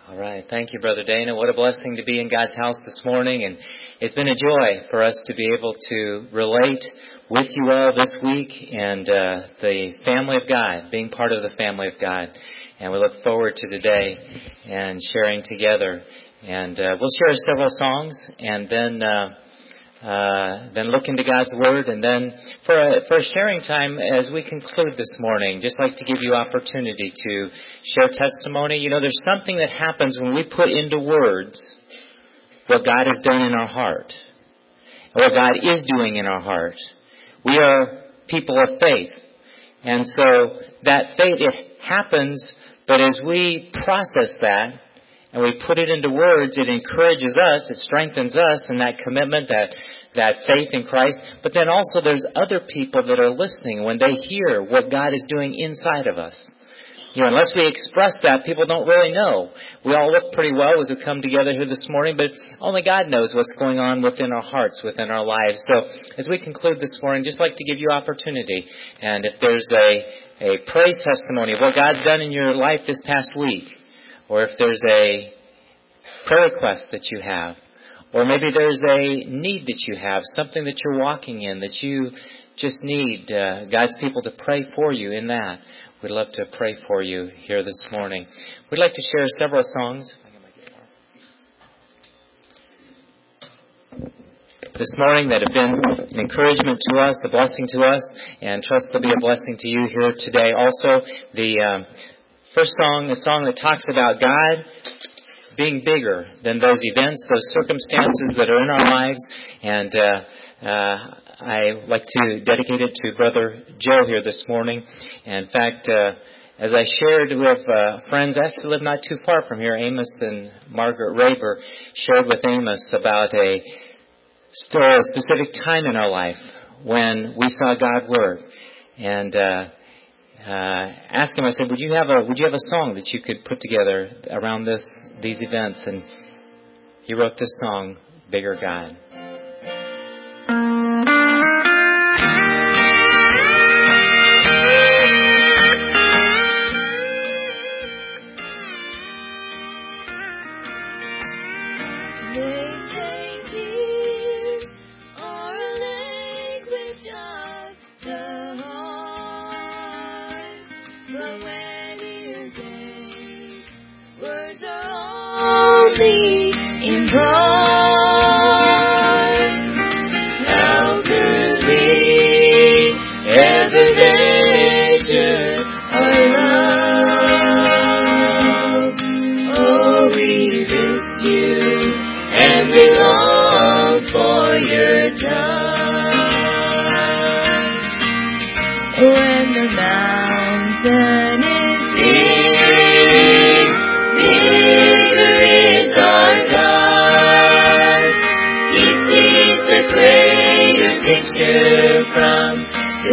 All right. Thank you, Brother Dana. What a blessing to be in God's house this morning. And it's been a joy for us to be able to relate with you all this week and the family of God, being part of the family of God. And we look forward to today and sharing together. And we'll share several songs and then look into God's Word. And then for a sharing time as we conclude this morning, just like to give you opportunity to share testimony. You know, there's something that happens when we put into words what God has done in our heart, or what God is doing in our heart. We are people of faith. And so that faith, it happens, but as we process that and we put it into words, it encourages us, it strengthens us in that commitment, that faith in Christ. But then also there's other people that are listening when they hear what God is doing inside of us. You know, unless we express that, people don't really know. We all look pretty well as we come together here this morning, but only God knows what's going on within our hearts, within our lives. So as we conclude this morning, just like to give you opportunity. And if there's a praise testimony of what God's done in your life this past week, or if there's a prayer request that you have, or maybe there's a need that you have, something that you're walking in that you just need God's people to pray for you in that, we'd love to pray for you here this morning. We'd like to share several songs this morning that have been an encouragement to us, a blessing to us, and trust they'll be a blessing to you here today. Also, the first song, a song that talks about God being bigger than those events, those circumstances that are in our lives. And I like to dedicate it to Brother Joe here this morning. And in fact, as I shared with friends, I actually live not too far from here, Amos and Margaret Raber, shared with Amos about a specific time in our life when we saw God work. And asked him, I said, would you have a song that you could put together around these events? And he wrote this song, Bigger God. In part, how could we ever measure our love? Oh, we miss you and we long for your touch. When the mountain is big, bigger is our God. He sees the greater picture from the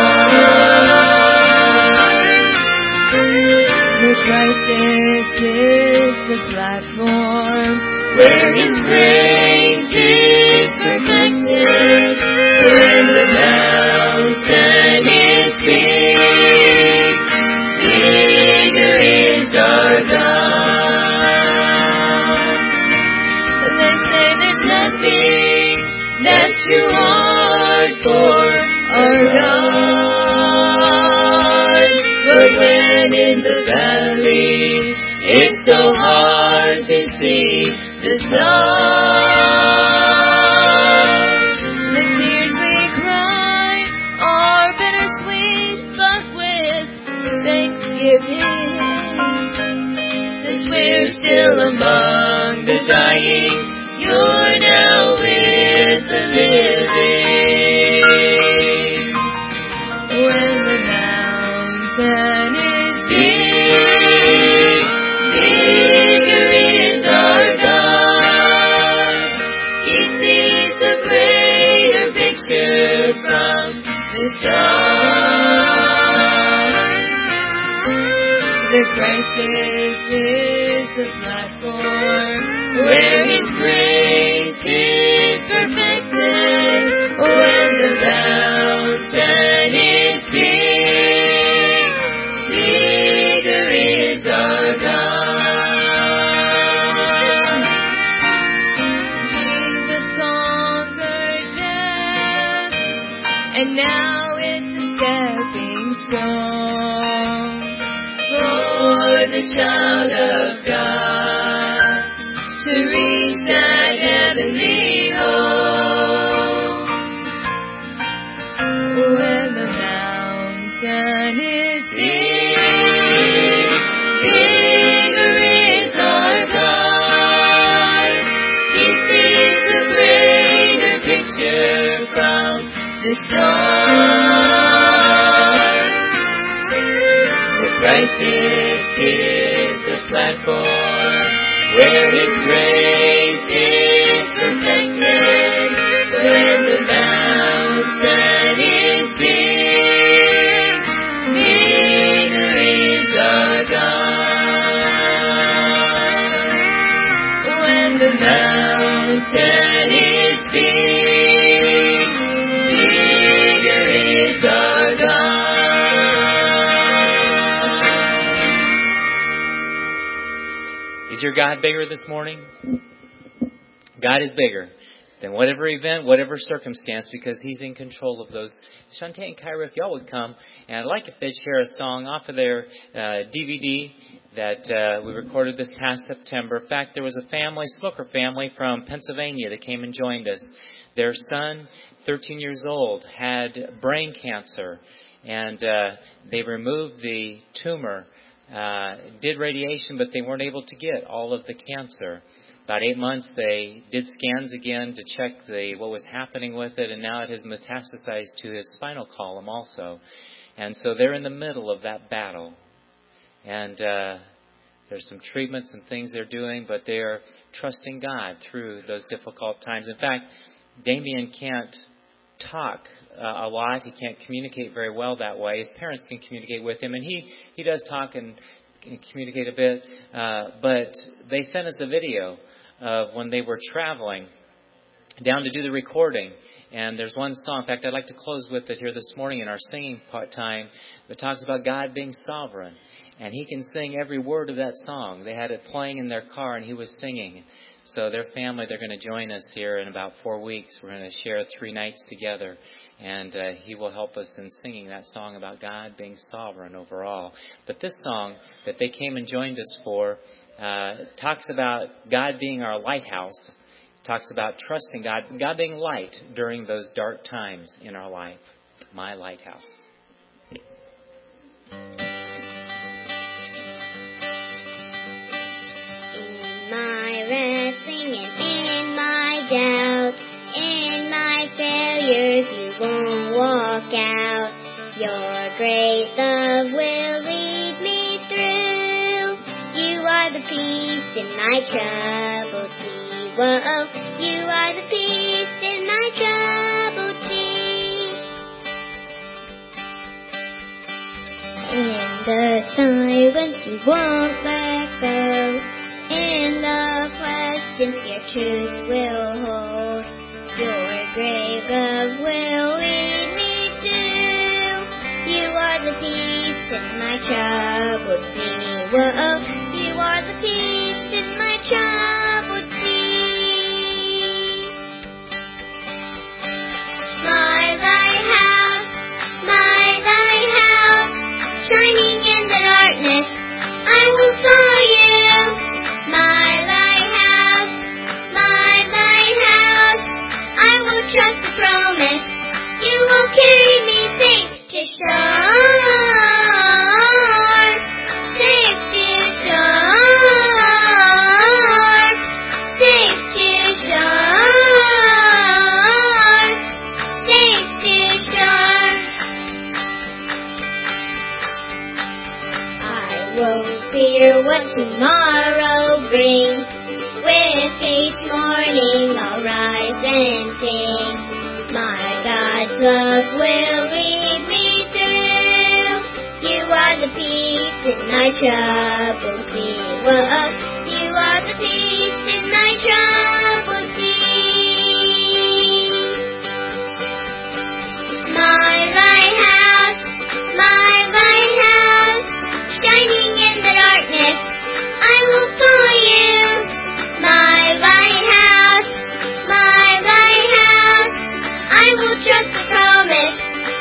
stars. The crisis is the platform where His grace is perfected. When the mountain is big, bigger is our God. They say there's nothing that's too hard for our God. But when in the valley, it's so hard to see the stars. The tears we cry are bittersweet, but with thanksgiving, 'cause we're still among the dying, you're now with the living. When the mountain is big, bigger is our God. He sees the greater picture from the stars. The crisis is the platform where His grace is perfected. When the mountain is big, bigger is our God. now it's a stepping stone for the child of God to reach that heavenly home. When the mountain is big, bigger is our God. He sees the greater picture from the storm. The crisis is the platform where His grace is perfected. When the mountain is big, bigger is our God. When the mountain is big, bigger is our God. Is your God bigger this morning? God is bigger than whatever event, whatever circumstance, because He's in control of those. Shante and Kyra, if y'all would come, and I'd like if they'd share a song off of their DVD that we recorded this past September. In fact, there was a family, Smoker family from Pennsylvania that came and joined us. Their son, 13 years old, had brain cancer, and they removed the tumor, did radiation, but they weren't able to get all of the cancer. About 8 months, they did scans again to check what was happening with it, and now it has metastasized to his spinal column also. And so they're in the middle of that battle. And there's some treatments and things they're doing, but they're trusting God through those difficult times. In fact, Damien can't talk a lot. He can't communicate very well that way. His parents can communicate with him, and he does talk and communicate a bit. But they sent us a video of when they were traveling down to do the recording. And there's one song, in fact, I'd like to close with it here this morning in our singing time, that talks about God being sovereign. And he can sing every word of that song. They had it playing in their car, and he was singing. So their family, they're going to join us here in about 4 weeks. We're going to share 3 nights together. And he will help us in singing that song about God being sovereign over all. But this song that they came and joined us for talks about God being our lighthouse. Talks about trusting God, God being light during those dark times in our life. My lighthouse. In my wrestling and in my doubt, in my failures, you won't walk out. Your great love will lead me through. You are the peace in my troubled sea. Whoa, you are the peace in my troubled sea. In the silence you won't let go. In the questions your truth will hold. Your great love will lead me through. You are the peace in my troubled sea. Whoa, you are the peace in my troubled sea. My lighthouse, shining in the darkness, I will follow you. My lighthouse, I will trust the promise. You will carry me safe to shore, safe to shore, safe to shore, safe to shore. I won't fear what tomorrow brings. With each morning I'll rise and sing. My God's love will lead me through. You are the peace in my troubled sea. Whoa, you are the peace in my troubled sea. My lighthouse, shining in the darkness, I will follow you. My lighthouse, I will trust the promise.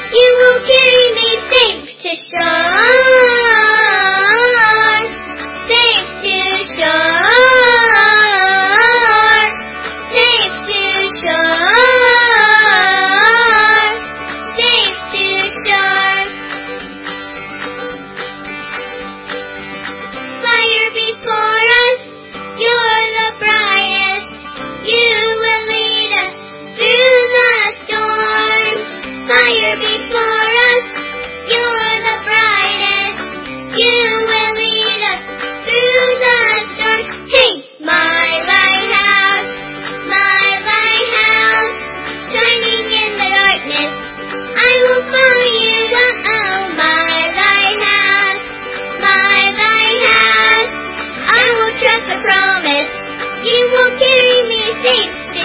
trust the promise. You will carry me safe to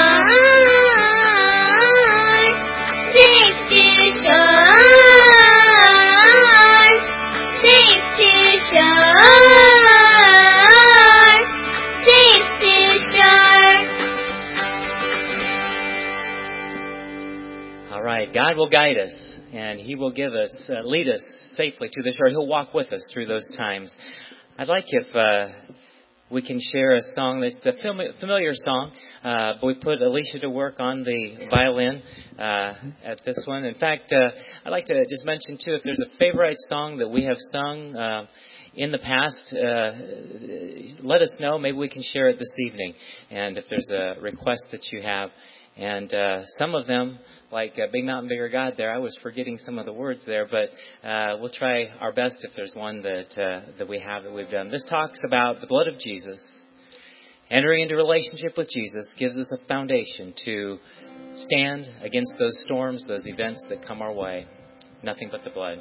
shore. Safe to shore. Safe to shore. Safe to shore. All right, God will guide us, and He will lead us safely to the shore. He'll walk with us through those times. I'd like if we can share a song that's a familiar song, but we put Alicia to work on the violin at this one. In fact, I'd like to just mention, too, if there's a favorite song that we have sung in the past, let us know. Maybe we can share it this evening. And if there's a request that you have. And some of them, like Big Mountain, Bigger God there, I was forgetting some of the words there, but we'll try our best if there's one that we have that we've done. This talks about the blood of Jesus. Entering into relationship with Jesus gives us a foundation to stand against those storms, those events that come our way. Nothing but the blood.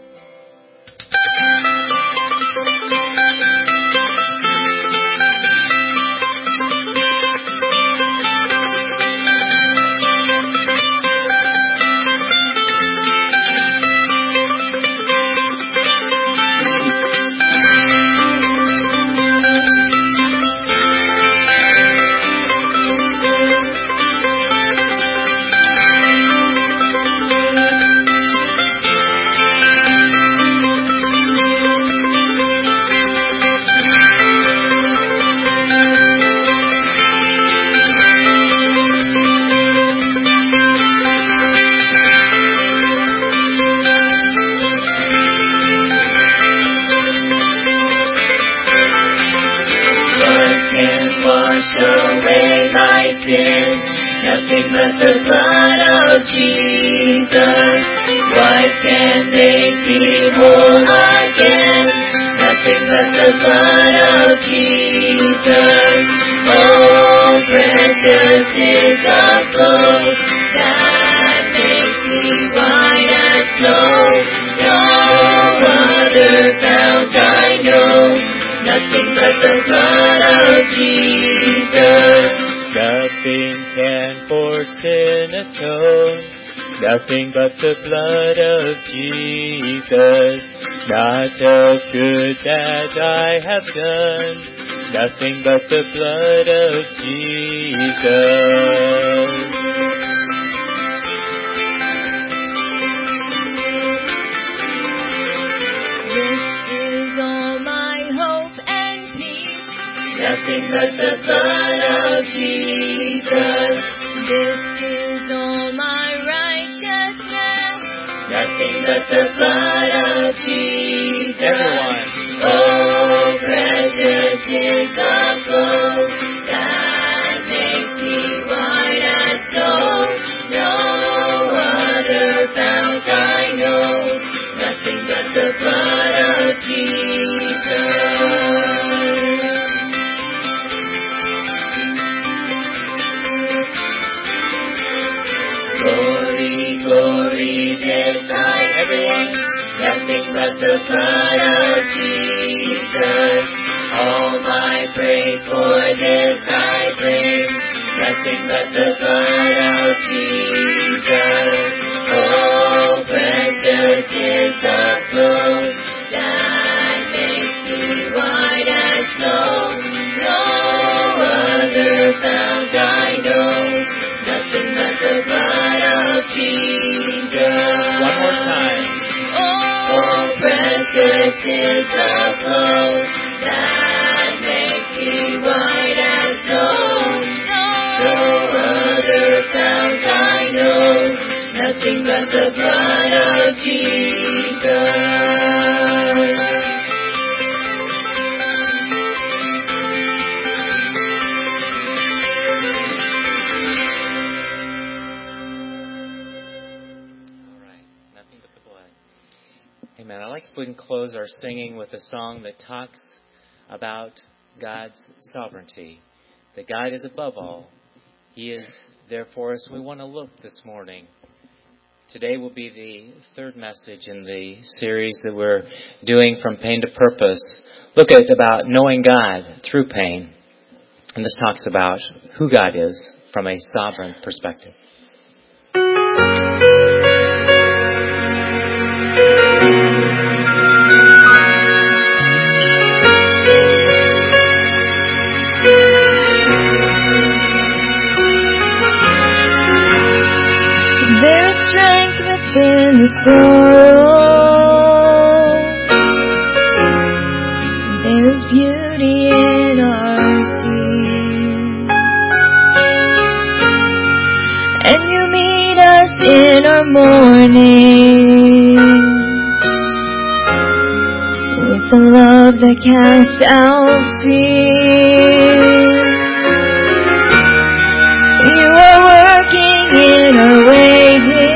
Nothing but the blood of Jesus. What can make me whole again? Nothing but the blood of Jesus. Oh, precious is the flow that makes me white as snow. No other fount I know. Nothing but the blood of Jesus. Nothing can for sin atone. Nothing but the blood of Jesus. Not of good that I have done. Nothing but the blood of Jesus. Nothing but the blood of Jesus. This is all my righteousness. Nothing but the blood of Jesus. Everyone. Oh, precious is the flow that makes me white as snow. No other fount I know. Nothing but the blood of Jesus. Glory, glory, this I bring. Nothing but the blood of Jesus. All my praise for this I bring. Nothing but the blood of Jesus. Oh, precious is the flow that makes me white as snow. No other fount I know. Nothing but the blood of Jesus. One more time. Oh, precious is the flow that makes me white as snow. No other fount I know. Nothing but the blood of Jesus. Amen. I'd like if we can close our singing with a song that talks about God's sovereignty. That God is above all. He is there for us. We want to look this morning Today will be the third message in the series that we're doing From Pain to Purpose. Look at about knowing God through pain. And this talks about who God is from a sovereign perspective. There's strength within the sorrow. There's beauty in our tears. And you meet us in our mourning with the love that casts out fear. You are working in our waiting.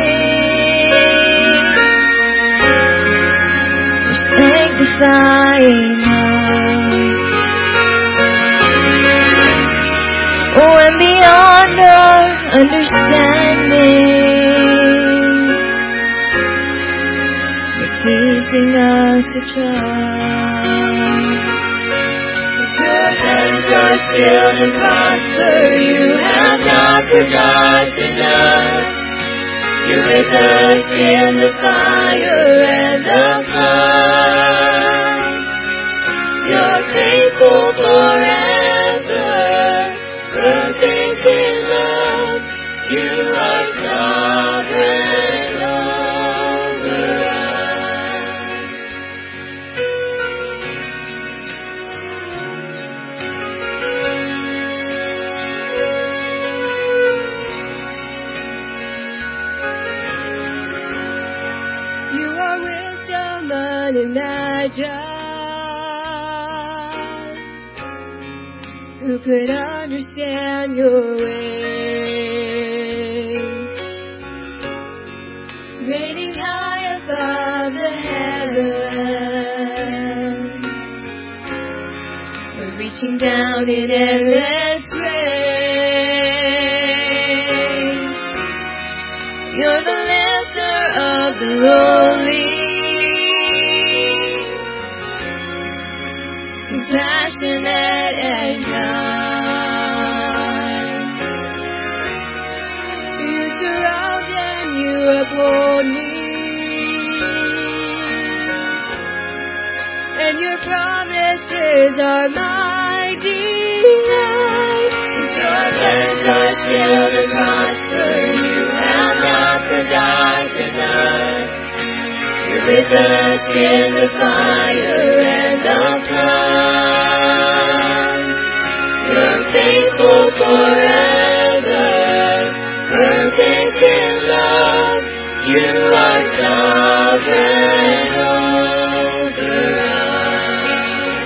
You're sanctifying us. Oh, and beyond our understanding, you're teaching us to trust. Your hands are still to prosper. You have not forgotten us. You're with us in the fire and the flood. You're faithful forever, perfect in love. You are sovereign over us. You are wisdom unimagined. Who could understand your ways? Reigning high above the heavens. We're reaching down in endless grace. You're the lifter of the lowly, compassionate and kind. You surround and you uphold me, and your promises are my delight. Your plans are still to prosper. You have not forgotten us. You're with us in the fire and the flood. You're faithful forever, perfect in love. You are sovereign over us.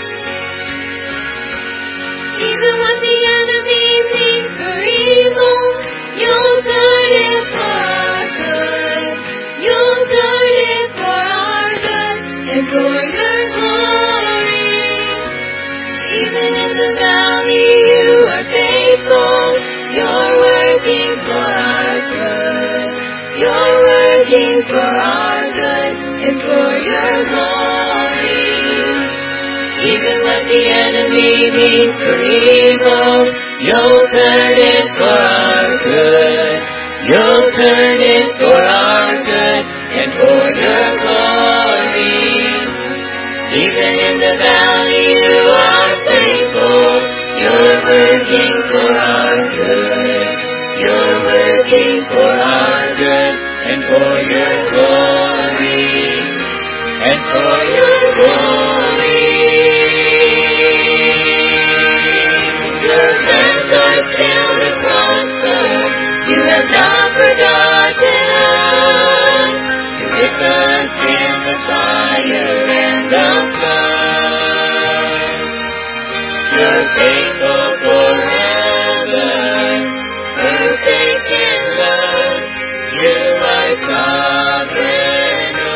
Even what the enemy means for evil, you'll turn it for our good. You'll turn it for our good and for your glory. Even in the valley, you are faithful. You're working for our good. You're working for our good and for your glory. Even what the enemy means for evil, you'll turn it for our good. You'll turn it for our good and for your glory. Even in the valley you are faithful. You're working for our good. You're working for our good and for your glory. And for your glory. Your plans are still to prosper. You have not forgotten us. You're with us in the fire and the flood. You're faithful forever, perfect in love. You are sovereign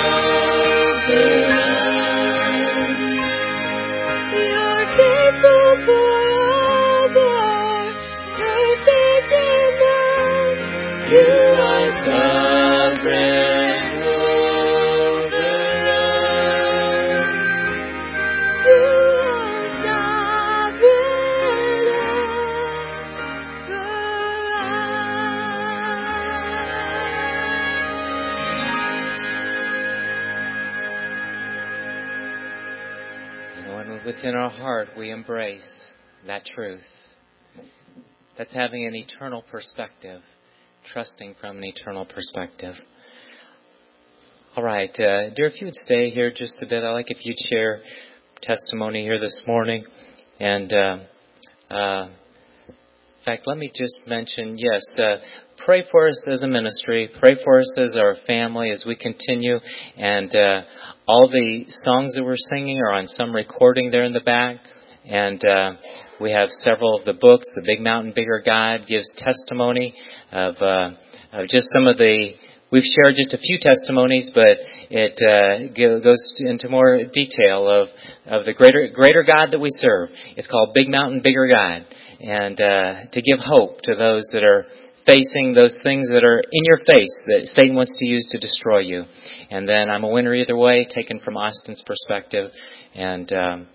within our heart we embrace that truth. That's having an eternal perspective, trusting from an eternal perspective. All right, dear, if you would stay here just a bit, I'd like if you'd share testimony here this morning. And in fact, let me just mention, yes, pray for us as a ministry. Pray for us as our family as we continue. And all the songs that we're singing are on some recording there in the back. And we have several of the books. The Big Mountain Bigger God gives testimony of just some of the... We've shared just a few testimonies, but it goes into more detail of the greater God that we serve. It's called Big Mountain Bigger God. And to give hope to those that are facing those things that are in your face that Satan wants to use to destroy you. And then I'm a winner either way, taken from Austin's perspective. And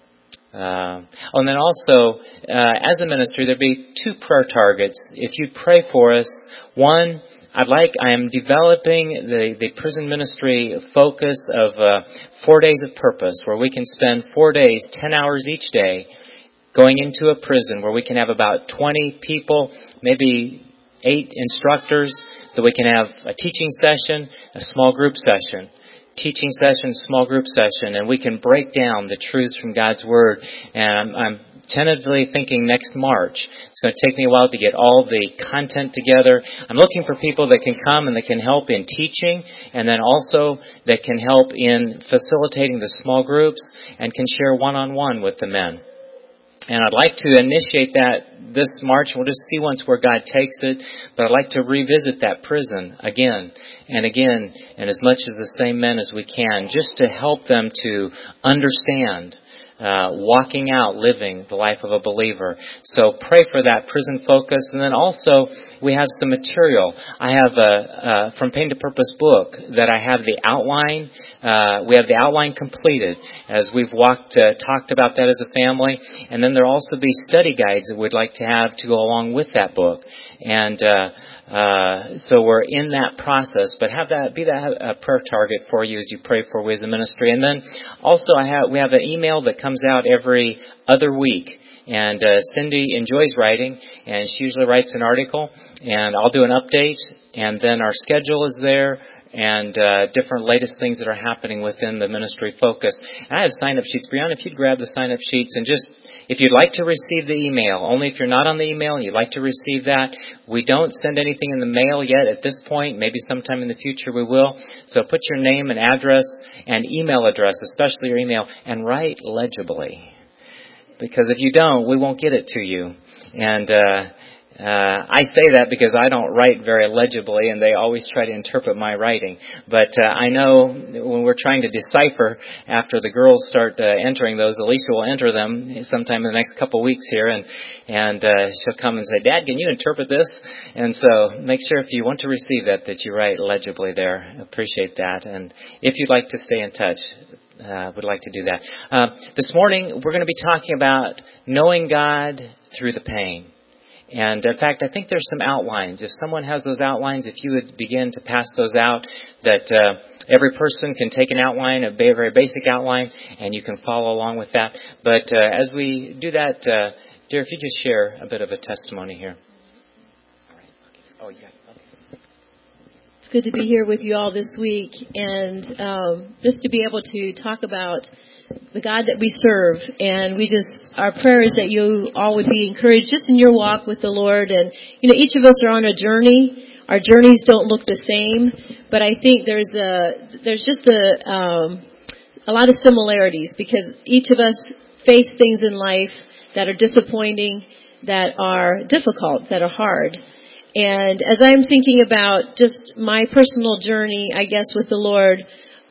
and then also, as a ministry, there'd be 2 prayer targets. If you'd pray for us, one, I am developing the prison ministry focus of 4 days of purpose, where we can spend 4 days, 10 hours each day, going into a prison where we can have about 20 people, maybe 8 instructors, that we can have a teaching session, a small group session. Teaching session, small group session, and we can break down the truths from God's Word. And I'm tentatively thinking next March. It's going to take me a while to get all the content together. I'm looking for people that can come and that can help in teaching, and then also that can help in facilitating the small groups and can share one-on-one with the men. And I'd like to initiate that this March. We'll just see once where God takes it. But I'd like to revisit that prison again and again, and as much as the same men as we can, just to help them to understand walking out, living the life of a believer. So pray for that prison focus. And then also, we have some material. I have a From Pain to Purpose book that I have the outline. We have the outline completed as we've talked about that as a family. And then there'll also be study guides that we'd like to have to go along with that book. And so we're in that process, but be that a prayer target for you as you pray for we as a ministry. And then also we have an email that comes out every other week. And Cindy enjoys writing, and she usually writes an article, and I'll do an update, and then our schedule is there, and different latest things that are happening within the ministry focus. And I have sign-up sheets. Brianna, if you'd grab the sign-up sheets, and just, if you'd like to receive the email, only if you're not on the email and you'd like to receive that, we don't send anything in the mail yet at this point. Maybe sometime in the future we will. So put your name and address and email address, especially your email, and write legibly. Because if you don't, we won't get it to you. And I say that because I don't write very legibly, and they always try to interpret my writing. But I know when we're trying to decipher, after the girls start entering those, Alicia will enter them sometime in the next couple of weeks here, and she'll come and say, "Dad, can you interpret this?" And so make sure if you want to receive that you write legibly there. Appreciate that. And if you'd like to stay in touch, would like to do that. This morning, we're going to be talking about knowing God through the pain. And in fact, I think there's some outlines. If someone has those outlines, if you would begin to pass those out, that every person can take an outline, a very basic outline, and you can follow along with that. But as we do that, dear, if you just share a bit of a testimony here. All right. Okay. Oh, yeah. It's good to be here with you all this week, and just to be able to talk about the God that we serve. And our prayer is that you all would be encouraged just in your walk with the Lord. And, each of us are on a journey. Our journeys don't look the same, but I think there's just a lot of similarities, because each of us face things in life that are disappointing, that are difficult, that are hard. And as I'm thinking about just my personal journey, I guess, with the Lord,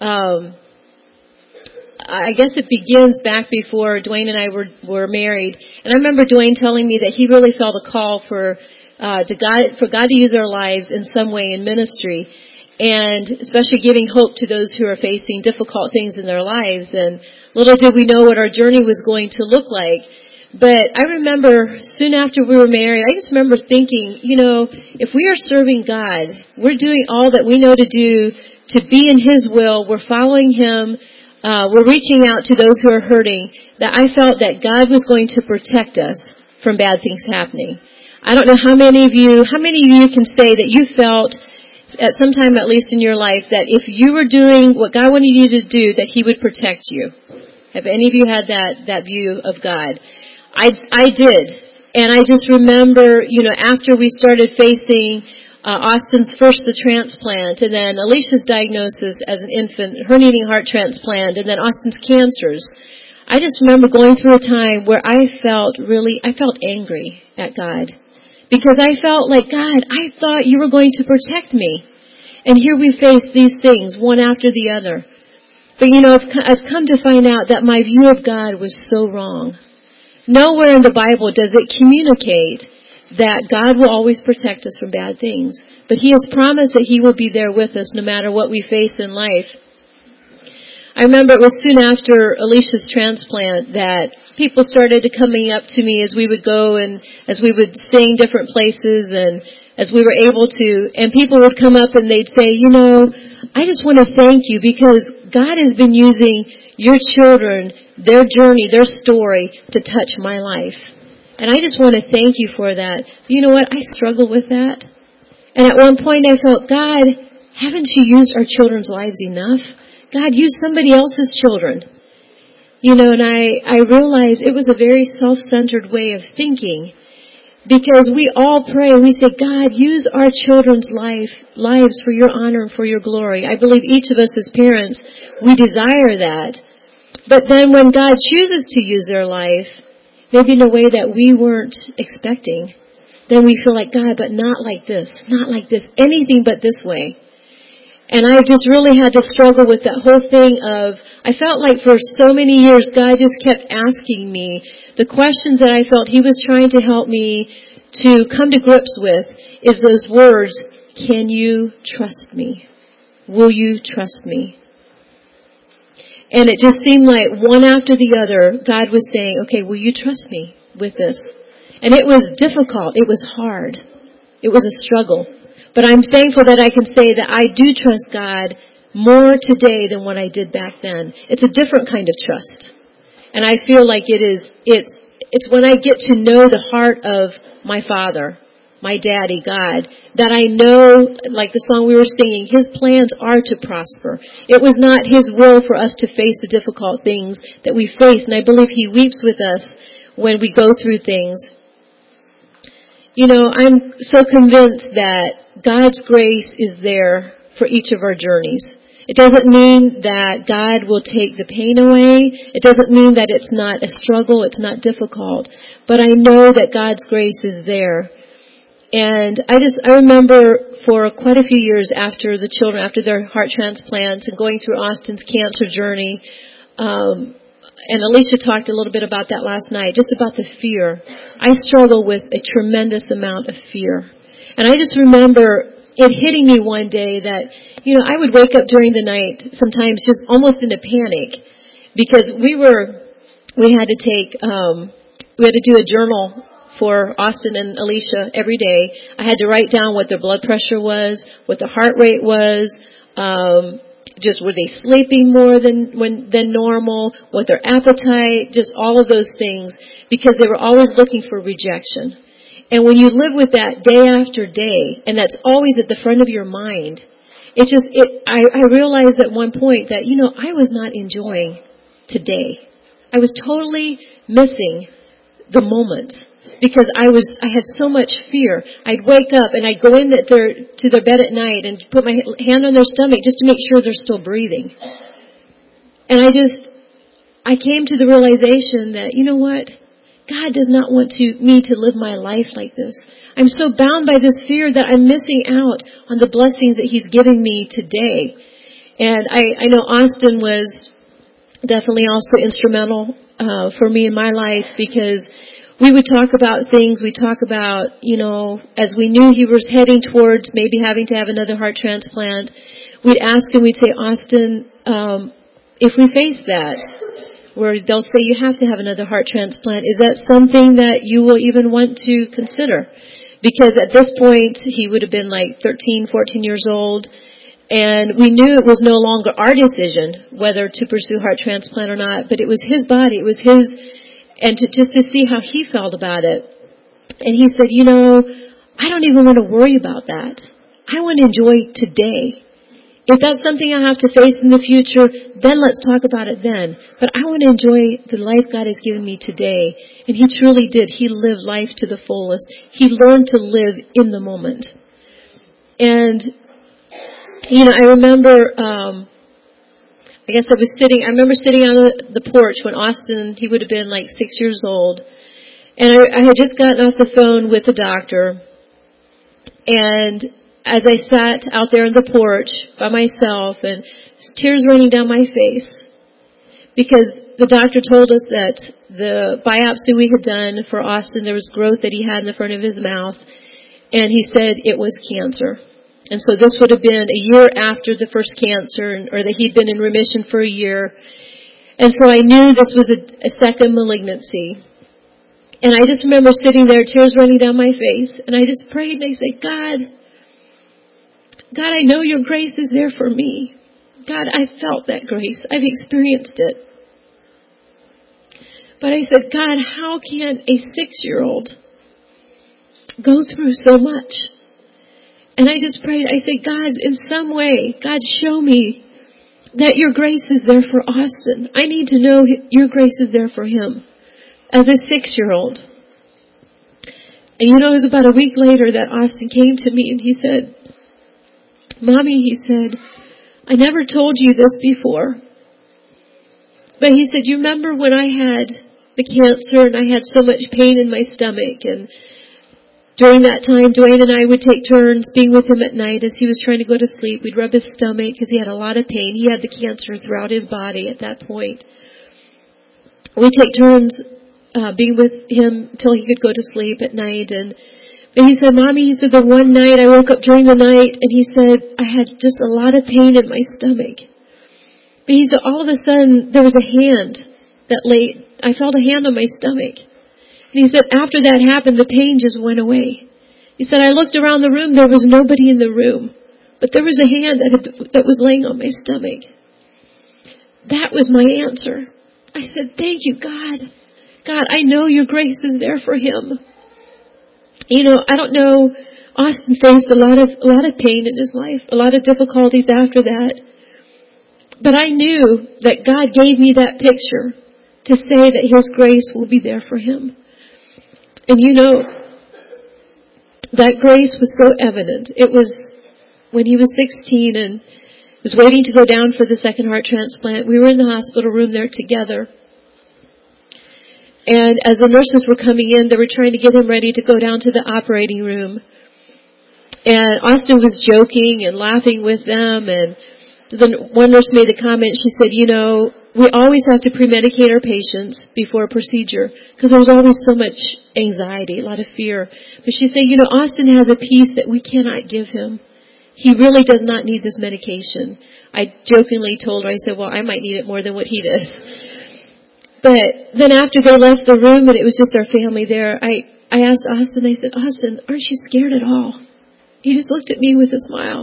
I guess it begins back before Dwayne and I were married. And I remember Dwayne telling me that he really felt a call for God to use our lives in some way in ministry, and especially giving hope to those who are facing difficult things in their lives. And little did we know what our journey was going to look like. But I remember soon after we were married, I just remember thinking, if we are serving God, we're doing all that we know to do to be in His will. We're following Him. were reaching out to those who are hurting, that I felt that God was going to protect us from bad things happening. I don't know how many of you can say that you felt at some time, at least in your life, that if you were doing what God wanted you to do, that He would protect you. Have any of you had that view of God? I did. And I just remember, after we started facing Austin's first the transplant, and then Alicia's diagnosis as an infant, her needing heart transplant, and then Austin's cancers, I just remember going through a time where I felt angry at God. Because I felt like, God, I thought you were going to protect me. And here we face these things, one after the other. But I've come to find out that my view of God was so wrong. Nowhere in the Bible does it communicate that God will always protect us from bad things. But He has promised that He will be there with us no matter what we face in life. I remember it was soon after Alicia's transplant that people started coming up to me as we would go and as we would sing different places and as we were able to, and people would come up and they'd say, I just want to thank you because God has been using your children, their journey, their story to touch my life. And I just want to thank you for that. But you know what? I struggle with that. And at one point I felt, God, haven't you used our children's lives enough? God, use somebody else's children. And I realized it was a very self-centered way of thinking. Because we all pray and we say, God, use our children's lives for your honor and for your glory. I believe each of us as parents, we desire that. But then when God chooses to use their life, maybe in a way that we weren't expecting, then we feel like, God, but not like this, anything but this way. And I just really had to struggle with that whole thing of, I felt like for so many years, God just kept asking me the questions that I felt He was trying to help me to come to grips with is those words, can you trust me? Will you trust me? And it just seemed like one after the other, God was saying, okay, will you trust me with this? And it was difficult. It was hard. It was a struggle. But I'm thankful that I can say that I do trust God more today than what I did back then. It's a different kind of trust. And I feel like it's when I get to know the heart of my Father, my Daddy, God, that I know, like the song we were singing, His plans are to prosper. It was not His will for us to face the difficult things that we face. And I believe He weeps with us when we go through things. I'm so convinced that God's grace is there for each of our journeys. It doesn't mean that God will take the pain away. It doesn't mean that it's not a struggle, it's not difficult. But I know that God's grace is there. And I remember for quite a few years after their heart transplants and going through Austin's cancer journey, and Alicia talked a little bit about that last night, just about the fear. I struggle with a tremendous amount of fear. And I just remember it hitting me one day that, I would wake up during the night sometimes just almost in a panic because we had to do a journal for Austin and Alicia every day. I had to write down what their blood pressure was, what the heart rate was, just were they sleeping more than normal, what their appetite, just all of those things, because they were always looking for rejection. And when you live with that day after day, and that's always at the front of your mind, I realized at one point that, I was not enjoying today. I was totally missing the moment because I had so much fear. I'd wake up and I'd go in to their bed at night and put my hand on their stomach just to make sure they're still breathing. And I came to the realization that, you know what? God does not want me to live my life like this. I'm so bound by this fear that I'm missing out on the blessings that He's giving me today. And I know Austin was definitely also instrumental for me in my life because we would talk about things. We talk about, as we knew he was heading towards maybe having to have another heart transplant, we'd ask him, we'd say, Austin, if we face that, where they'll say you have to have another heart transplant, is that something that you will even want to consider? Because at this point, he would have been like 13, 14 years old. And we knew it was no longer our decision whether to pursue heart transplant or not, but it was his body, it was his, and just to see how he felt about it. And he said, I don't even want to worry about that. I want to enjoy today. If that's something I have to face in the future, then let's talk about it then. But I want to enjoy the life God has given me today. And he truly did. He lived life to the fullest. He learned to live in the moment. And, I remember, I remember sitting on the porch when Austin, he would have been like 6 years old. And I had just gotten off the phone with the doctor. And as I sat out there on the porch by myself and tears running down my face, because the doctor told us that the biopsy we had done for Austin, there was growth that he had in the front of his mouth, and he said it was cancer. And so this would have been a year after the first cancer, or that he'd been in remission for a year. And so I knew this was a second malignancy. And I just remember sitting there, tears running down my face, and I just prayed and I said, God, I know your grace is there for me. God, I felt that grace. I've experienced it. But I said, God, how can a 6-year-old go through so much? And I just prayed. I said, God, in some way, God, show me that your grace is there for Austin. I need to know your grace is there for him as a 6-year-old. And it was about a week later that Austin came to me and he said, Mommy, he said, I never told you this before. But he said, you remember when I had the cancer and I had so much pain in my stomach? And during that time, Dwayne and I would take turns being with him at night as he was trying to go to sleep. We'd rub his stomach because he had a lot of pain. He had the cancer throughout his body at that point. We'd take turns being with him till he could go to sleep at night. But he said, Mommy, he said, the one night I woke up during the night and he said, I had just a lot of pain in my stomach. But he said, all of a sudden there was a hand I felt a hand on my stomach. And he said, after that happened, the pain just went away. He said, I looked around the room, there was nobody in the room, but there was a hand that was laying on my stomach. That was my answer. I said, thank you, God. God, I know your grace is there for him. I don't know, Austin faced a lot of pain in his life, a lot of difficulties after that. But I knew that God gave me that picture to say that his grace will be there for him. And that grace was so evident. It was when he was 16 and was waiting to go down for the second heart transplant. We were in the hospital room there together. And as the nurses were coming in, they were trying to get him ready to go down to the operating room. And Austin was joking and laughing with them. And then one nurse made a comment. She said, we always have to pre-medicate our patients before a procedure because there's always so much anxiety, a lot of fear. But she said, Austin has a peace that we cannot give him. He really does not need this medication. I jokingly told her, I said, well, I might need it more than what he does. But then after they left the room and it was just our family there, I asked Austin, I said, Austin, aren't you scared at all? He just looked at me with a smile.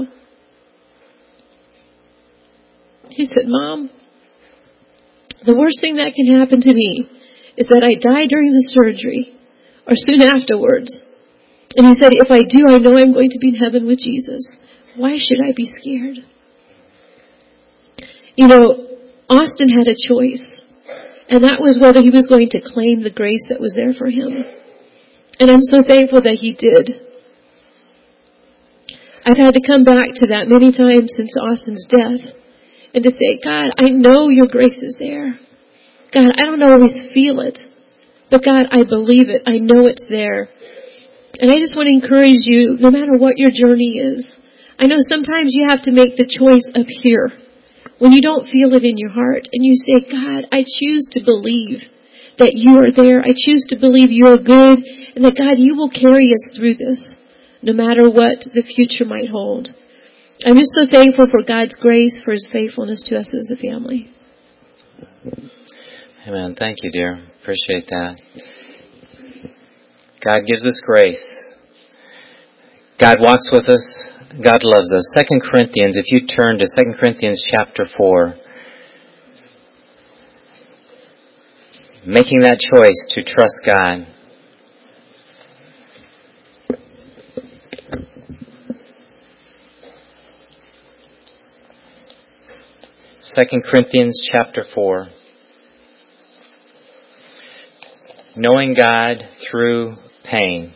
He said, Mom, the worst thing that can happen to me is that I die during the surgery or soon afterwards. And he said, if I do, I know I'm going to be in heaven with Jesus. Why should I be scared? Austin had a choice. And that was whether he was going to claim the grace that was there for him. And I'm so thankful that he did. I've had to come back to that many times since Austin's death. And to say, God, I know your grace is there. God, I don't always feel it. But God, I believe it. I know it's there. And I just want to encourage you, no matter what your journey is. I know sometimes you have to make the choice up here. When you don't feel it in your heart and you say, God, I choose to believe that you are there. I choose to believe you are good and that, God, you will carry us through this no matter what the future might hold. I'm just so thankful for God's grace, for his faithfulness to us as a family. Amen. Thank you, dear. Appreciate that. God gives us grace. God walks with us God loves us. 2 Corinthians, if you turn to 2 Corinthians chapter 4, making that choice to trust God. Second Corinthians chapter 4. Knowing God through pain.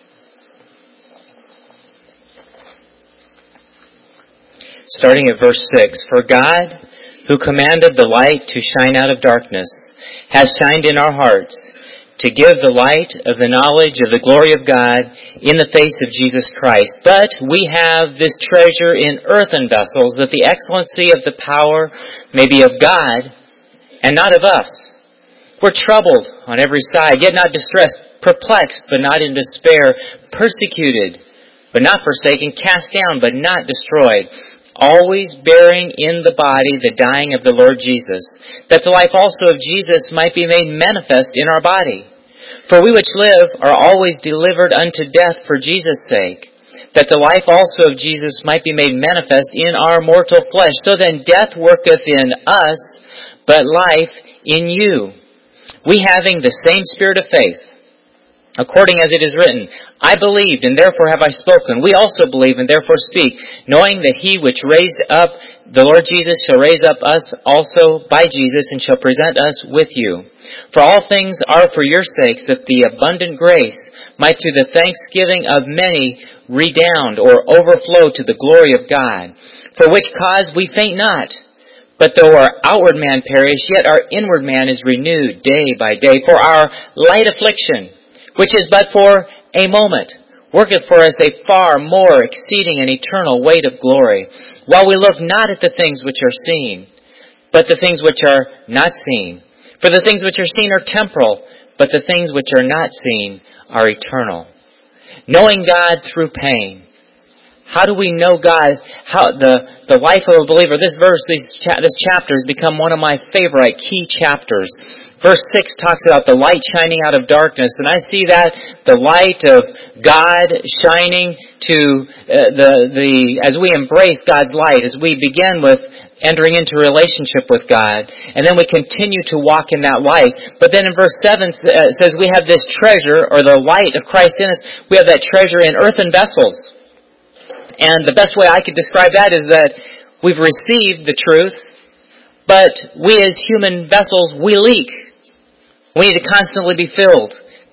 Starting at verse 6. For God, who commanded the light to shine out of darkness, has shined in our hearts to give the light of the knowledge of the glory of God in the face of Jesus Christ. But we have this treasure in earthen vessels, that the excellency of the power may be of God and not of us. We're troubled on every side, yet not distressed, perplexed, but not in despair, persecuted, but not forsaken, cast down, but not destroyed, always bearing in the body the dying of the Lord Jesus, that the life also of Jesus might be made manifest in our body. For we which live are always delivered unto death for Jesus' sake, that the life also of Jesus might be made manifest in our mortal flesh. So then death worketh in us, but life in you. We having the same spirit of faith, according as it is written, I believed, and therefore have I spoken. We also believe, and therefore speak, knowing that he which raised up the Lord Jesus shall raise up us also by Jesus, and shall present us with you. For all things are for your sakes, that the abundant grace might through the thanksgiving of many redound or overflow to the glory of God. For which cause we faint not. But though our outward man perish, yet our inward man is renewed day by day. For our light affliction, which is but for a moment, worketh for us a far more exceeding and eternal weight of glory, while we look not at the things which are seen, but the things which are not seen. For the things which are seen are temporal, but the things which are not seen are eternal. Knowing God through pain. How do we know God? How the life of a believer? This verse, this chapter has become one of my favorite key chapters. Verse 6 talks about the light shining out of darkness, and I see that the light of God shining to as we embrace God's light, as we begin with entering into a relationship with God, and then we continue to walk in that light. But then in verse 7 says we have this treasure, or the light of Christ in us. We have that treasure in earthen vessels. And the best way I could describe that is that we've received the truth, but we as human vessels, we leak. We need to constantly be filled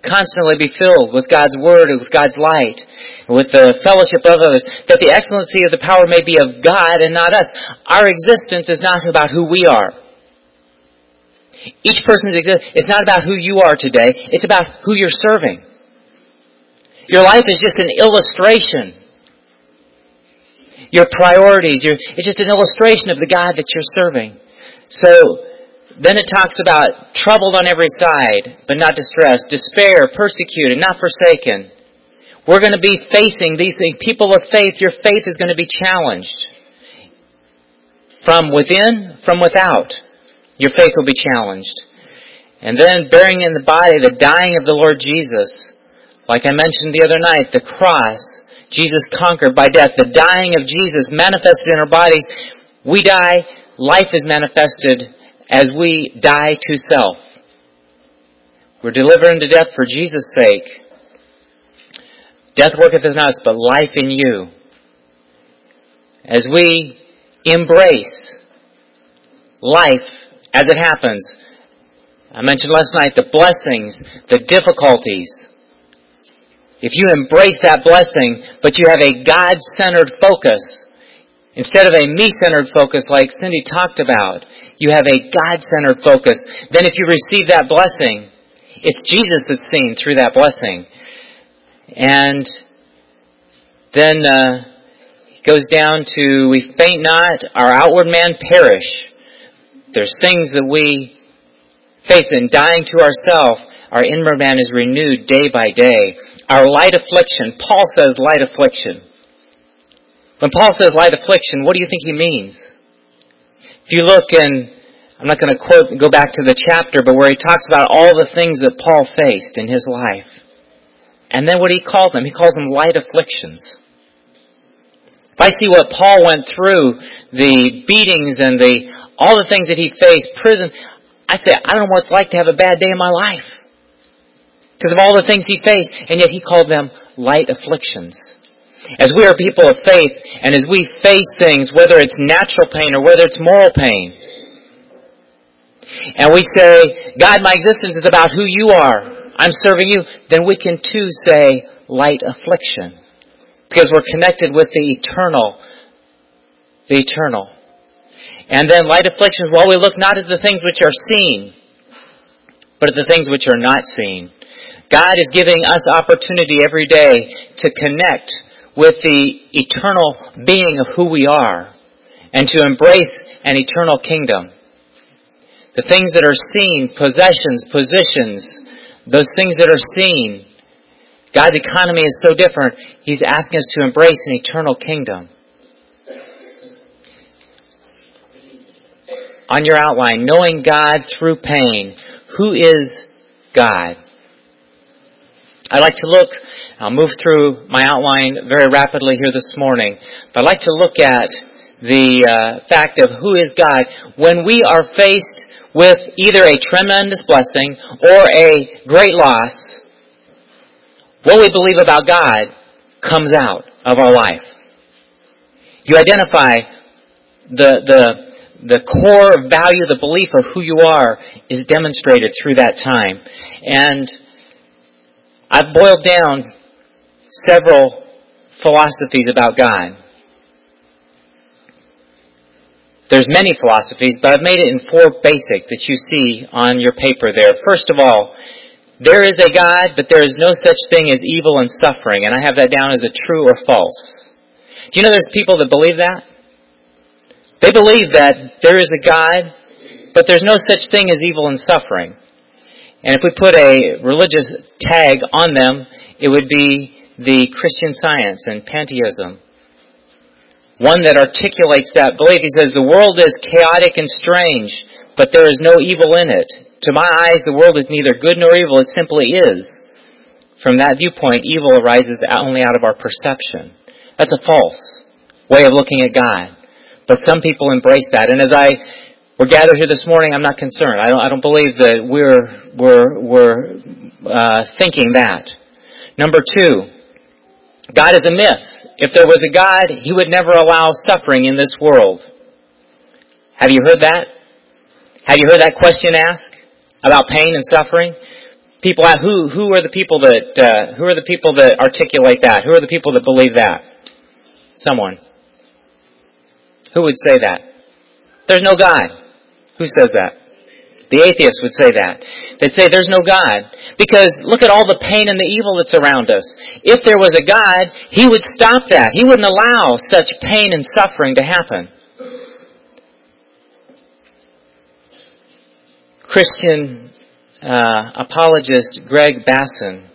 with God's Word and with God's light, with the fellowship of others, that the excellency of the power may be of God and not us. Our existence is not about who we are. Each person's existence is not about who you are today. It's about who you're serving. Your life is just an illustration. Your priorities, it's just an illustration of the God that you're serving. So, then it talks about troubled on every side, but not distressed, despair, persecuted, not forsaken. We're going to be facing these things. People of faith, your faith is going to be challenged. From within, from without, your faith will be challenged. And then bearing in the body the dying of the Lord Jesus. Like I mentioned the other night, the cross, Jesus conquered by death. The dying of Jesus manifested in our bodies. We die. Life is manifested as we die to self. We're delivered unto death for Jesus' sake. Death worketh in us, but life in you. As we embrace life as it happens. I mentioned last night the blessings, the difficulties. If you embrace that blessing, but you have a God-centered focus, instead of a me-centered focus like Cindy talked about, you have a God-centered focus. Then if you receive that blessing, it's Jesus that's seen through that blessing. And then it goes down to, we faint not, our outward man perish. There's things that we face in dying to ourselves. Our inward man is renewed day by day. Our light affliction, Paul says light affliction. When Paul says light affliction, what do you think he means? If you look in, I'm not going to go back to the chapter, but where he talks about all the things that Paul faced in his life. And then what he called them? He calls them light afflictions. If I see what Paul went through, the beatings and all the things that he faced, prison, I say, I don't know what it's like to have a bad day in my life. Because of all the things he faced, and yet he called them light afflictions. As we are people of faith, and as we face things, whether it's natural pain or whether it's moral pain, and we say, God, my existence is about who you are, I'm serving you, then we can too say light affliction. Because we're connected with the eternal. The eternal. And then light afflictions, well, we look not at the things which are seen, but at the things which are not seen. God is giving us opportunity every day to connect with the eternal being of who we are and to embrace an eternal kingdom. The things that are seen, possessions, positions, those things that are seen, God's economy is so different. He's asking us to embrace an eternal kingdom. On your outline, knowing God through pain. Who is God? I'd like to look, I'll move through my outline very rapidly here this morning, but I'd like to look at the fact of who is God. When we are faced with either a tremendous blessing or a great loss, what we believe about God comes out of our life. You identify the core value, the belief of who you are is demonstrated through that time. And I've boiled down several philosophies about God. There's many philosophies, but I've made it in 4 basic that you see on your paper there. First of all, there is a God, but there is no such thing as evil and suffering. And I have that down as a true or false. Do you know there's people that believe that? They believe that there is a God, but there's no such thing as evil and suffering. And if we put a religious tag on them, it would be the Christian Science and pantheism. One that articulates that belief. He says, the world is chaotic and strange, but there is no evil in it. To my eyes, the world is neither good nor evil, it simply is. From that viewpoint, evil arises only out of our perception. That's a false way of looking at God. But some people embrace that. And as we're gathered here this morning, I'm not concerned. I don't believe that we're thinking that. Number 2, God is a myth. If there was a God, He would never allow suffering in this world. Have you heard that? Have you heard that question asked about pain and suffering? People ask, who are the people that articulate that? Who are the people that believe that? Someone. Who would say that? There's no God. Who says that? The atheists would say that. They'd say there's no God. Because look at all the pain and the evil that's around us. If there was a God, He would stop that. He wouldn't allow such pain and suffering to happen. Christian apologist Greg Basson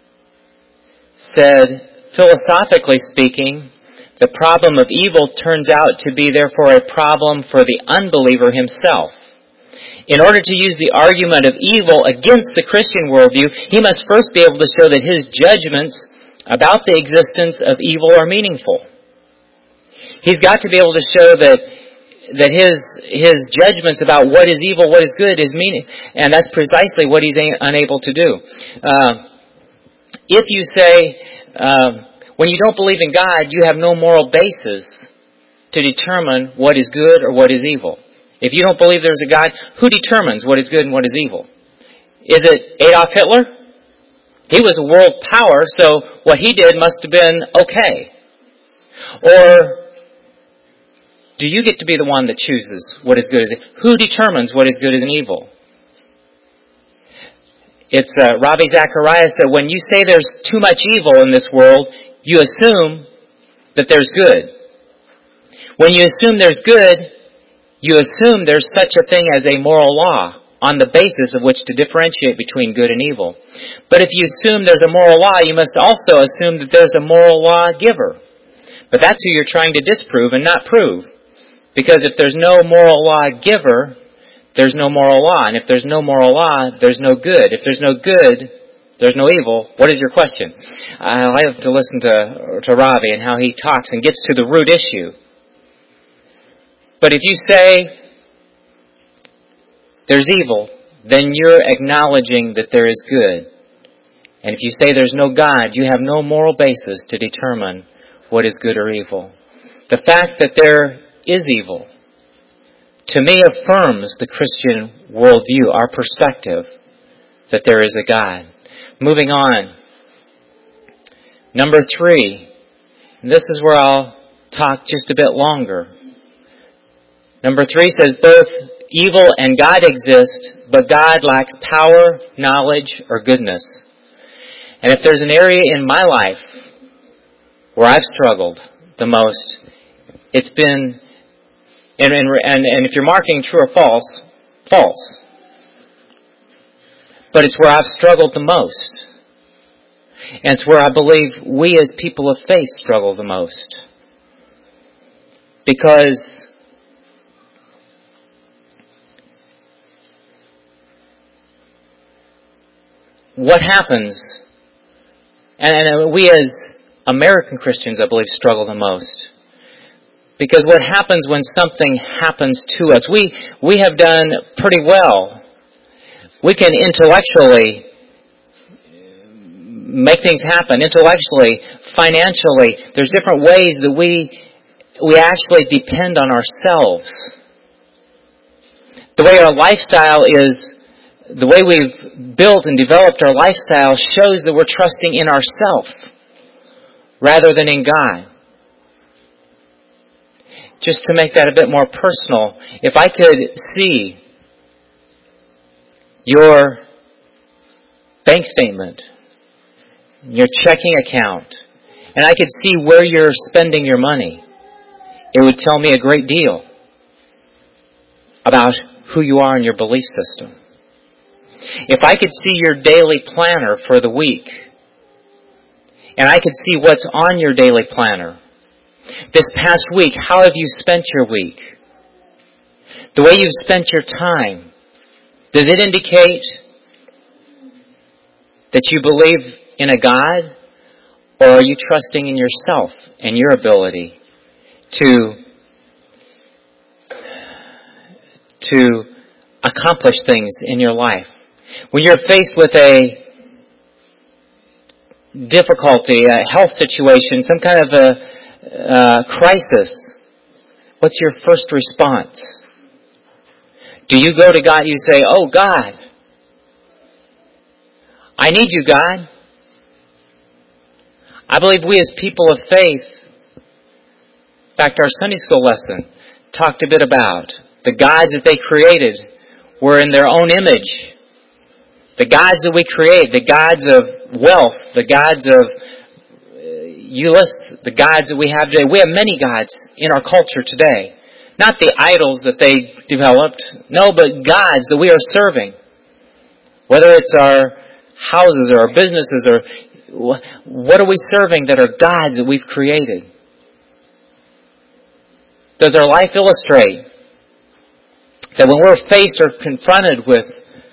said, philosophically speaking, the problem of evil turns out to be therefore a problem for the unbeliever himself. In order to use the argument of evil against the Christian worldview, he must first be able to show that his judgments about the existence of evil are meaningful. He's got to be able to show that his judgments about what is evil, what is good is meaning. And that's precisely what he's unable to do. If you say, when you don't believe in God, you have no moral basis to determine what is good or what is evil. If you don't believe there's a God, who determines what is good and what is evil? Is it Adolf Hitler? He was a world power, so what he did must have been okay. Or do you get to be the one that chooses what is good and evil? Who determines what is good and evil? It's Ravi Zacharias said, when you say there's too much evil in this world, you assume that there's good. When you assume there's good, you assume there's such a thing as a moral law on the basis of which to differentiate between good and evil. But if you assume there's a moral law, you must also assume that there's a moral law giver. But that's who you're trying to disprove and not prove. Because if there's no moral law giver, there's no moral law. And if there's no moral law, there's no good. If there's no good, there's no evil, what is your question? I like to listen to Ravi and how he talks and gets to the root issue. But if you say there's evil, then you're acknowledging that there is good. And if you say there's no God, you have no moral basis to determine what is good or evil. The fact that there is evil, to me, affirms the Christian worldview, our perspective, that there is a God. Moving on. Number 3. This is where I'll talk just a bit longer. Number 3 says both evil and God exist, but God lacks power, knowledge, or goodness. And if there's an area in my life where I've struggled the most, it's been, and if you're marking true or false, false. But it's where I've struggled the most. And it's where I believe we as people of faith struggle the most. Because what happens, and we as American Christians, I believe, struggle the most. Because what happens when something happens to us, we have done pretty well. We can intellectually make things happen, intellectually, financially. There's different ways that we actually depend on ourselves. The way our lifestyle is, the way we've built and developed our lifestyle shows that we're trusting in ourselves rather than in God. Just to make that a bit more personal, if I could see your bank statement, your checking account, and I could see where you're spending your money, it would tell me a great deal about who you are in your belief system. If I could see your daily planner for the week, and I could see what's on your daily planner, this past week, how have you spent your week? The way you've spent your time, does it indicate that you believe in a God, or are you trusting in yourself and your ability to accomplish things in your life? When you're faced with a difficulty, a health situation, some kind of a crisis, what's your first response? Do you go to God and you say, "Oh God, I need you, God"? I believe we as people of faith, in fact our Sunday school lesson talked a bit about the gods that they created were in their own image. The gods that we create, the gods of wealth, the gods of, you list the gods that we have today. We have many gods in our culture today. Not the idols that they developed. No, but gods that we are serving. Whether it's our houses or our businesses or what are we serving that are gods that we've created? Does our life illustrate that when we're faced or confronted with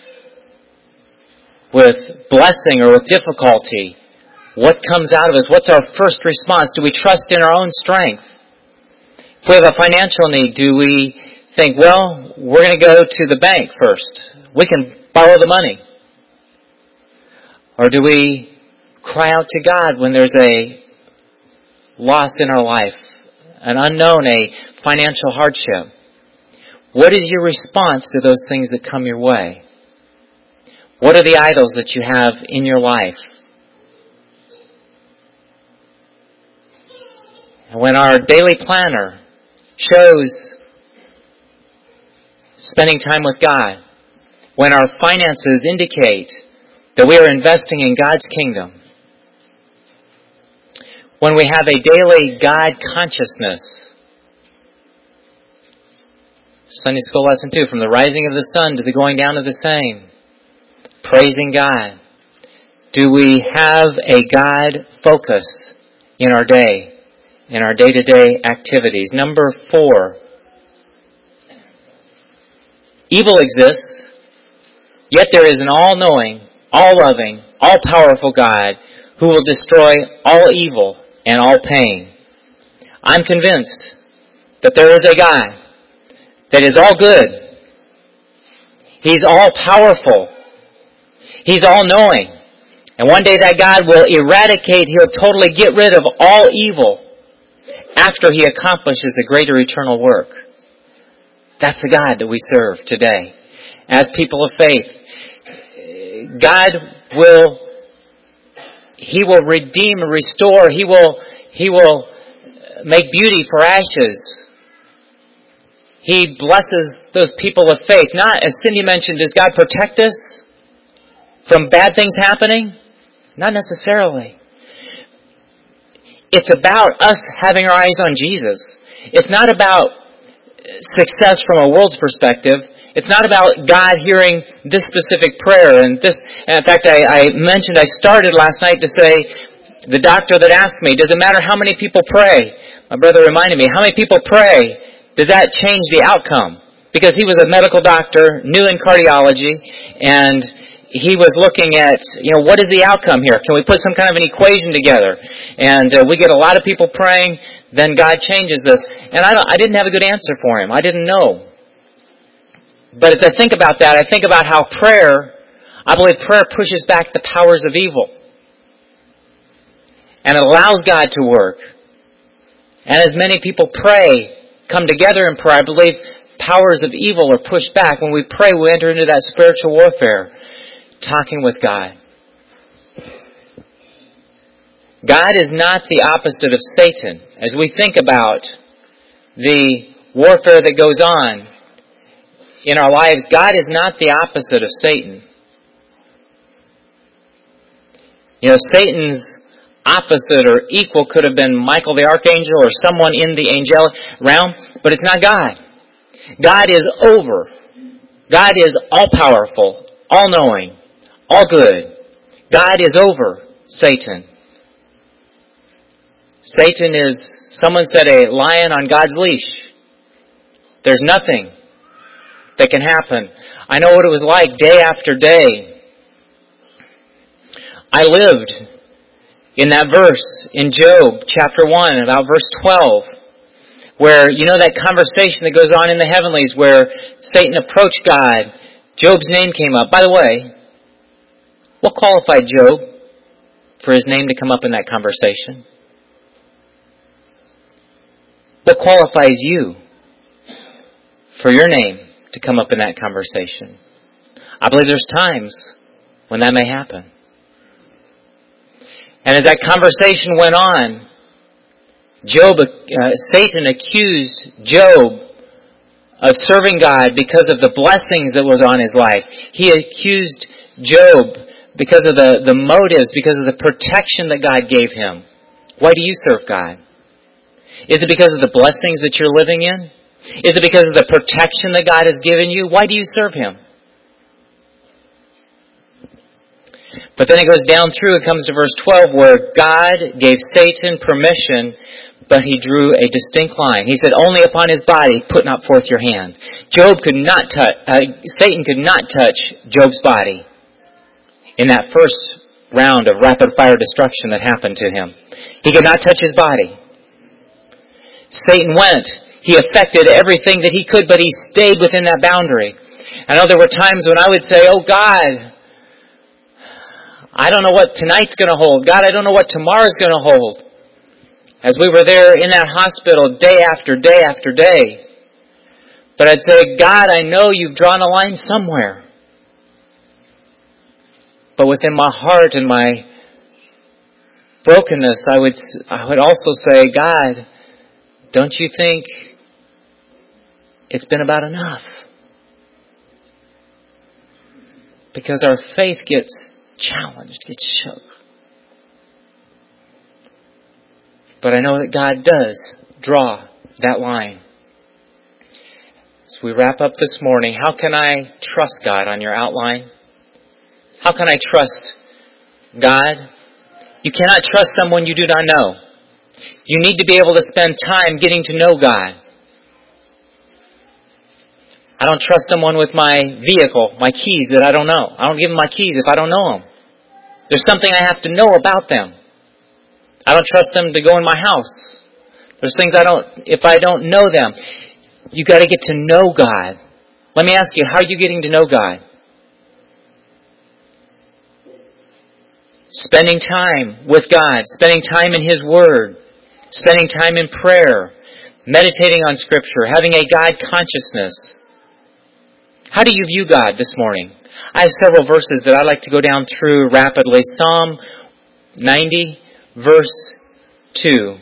blessing or with difficulty, what comes out of us? What's our first response? Do we trust in our own strength? If we have a financial need, do we think, well, we're going to go to the bank first. We can borrow the money. Or do we cry out to God when there's a loss in our life, an unknown, a financial hardship? What is your response to those things that come your way? What are the idols that you have in your life? And when our daily planner shows spending time with God, when our finances indicate that we are investing in God's kingdom, when we have a daily God consciousness, Sunday school lesson 2, from the rising of the sun to the going down of the same, praising God. Do we have a God focus in our day, in our day-to-day activities? Number 4, evil exists, yet there is an all-knowing all-loving, all-powerful God who will destroy all evil and all pain. I'm convinced that there is a God that is all good. He's all-powerful. He's all-knowing. And one day that God will eradicate, He'll totally get rid of all evil after He accomplishes a greater eternal work. That's the God that we serve today. As people of faith, God will, He will redeem and restore. He will make beauty for ashes. He blesses those people of faith. Not, as Cindy mentioned, does God protect us from bad things happening? Not necessarily. It's about us having our eyes on Jesus. It's not about success from a world's perspective. It's not about God hearing this specific prayer and this. And in fact, I mentioned, I started last night to say, the doctor that asked me, does it matter how many people pray? My brother reminded me, how many people pray? Does that change the outcome? Because he was a medical doctor, new in cardiology, and he was looking at, what is the outcome here? Can we put some kind of an equation together? And we get a lot of people praying, then God changes this. And I didn't have a good answer for him. I didn't know. But as I think about that, I think about how I believe prayer pushes back the powers of evil. And it allows God to work. And as many people pray, come together in prayer, I believe powers of evil are pushed back. When we pray, we enter into that spiritual warfare, talking with God. God is not the opposite of Satan. As we think about the warfare that goes on in our lives, God is not the opposite of Satan. Satan's opposite or equal could have been Michael the Archangel or someone in the angelic realm, but it's not God. God is over. God is all-powerful, all-knowing, all good. God is over Satan. Satan is, someone said, a lion on God's leash. There's nothing that can happen. I know what it was like day after day. I lived in that verse in Job chapter 1, about verse 12, where, that conversation that goes on in the heavenlies where Satan approached God. Job's name came up. By the way, what qualified Job for his name to come up in that conversation? What qualifies you for your name to come up in that conversation? I believe there's times when that may happen. And as that conversation went on, Satan accused Job of serving God because of the blessings that was on his life. He accused Job because of the motives, because of the protection that God gave him. Why do you serve God? Is it because of the blessings that you're living in? Is it because of the protection that God has given you? Why do you serve Him? But then it goes down through, it comes to verse 12, where God gave Satan permission, but He drew a distinct line. He said, only upon his body put not forth your hand. Satan could not touch Job's body in that first round of rapid fire destruction that happened to him. He could not touch his body. Satan went. He affected everything that he could, but he stayed within that boundary. I know there were times when I would say, oh God, I don't know what tonight's going to hold. God, I don't know what tomorrow's going to hold. As we were there in that hospital day after day after day. But I'd say, God, I know you've drawn a line somewhere. But within my heart and my brokenness, I would also say, God, don't you think it's been about enough? Because our faith gets challenged, gets shook. But I know that God does draw that line. As we wrap up this morning, how can I trust God on your outline? How can I trust God? You cannot trust someone you do not know. You need to be able to spend time getting to know God. I don't trust someone with my vehicle, my keys that I don't know. I don't give them my keys if I don't know them. There's something I have to know about them. I don't trust them to go in my house. There's things if I don't know them. You got to get to know God. Let me ask you, how are you getting to know God? Spending time with God, spending time in His Word, spending time in prayer, meditating on Scripture, having a God consciousness. How do you view God this morning? I have several verses that I'd like to go down through rapidly. Psalm 90, verse 2.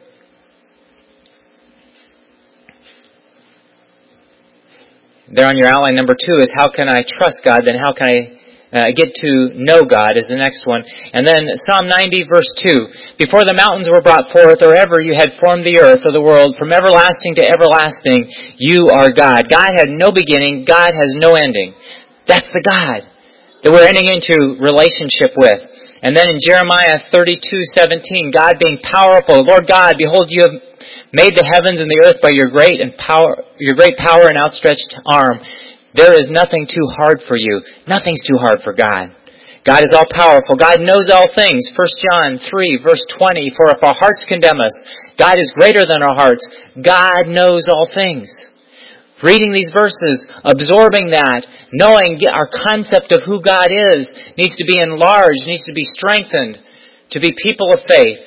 There on your outline, number 2 is how can I trust God? Then how can I get to know God is the next one. And then Psalm 90 verse 2. Before the mountains were brought forth, or ever you had formed the earth or the world, from everlasting to everlasting, you are God. God had no beginning. God has no ending. That's the God that we're entering into relationship with. And then in Jeremiah 32:17, God being powerful, Lord God, behold, you have made the heavens and the earth by your great power and outstretched arm. There is nothing too hard for you. Nothing's too hard for God. God is all powerful. God knows all things. 1 John 3 verse 20, for if our hearts condemn us, God is greater than our hearts. God knows all things. Reading these verses, absorbing that, knowing our concept of who God is, needs to be enlarged, needs to be strengthened, to be people of faith.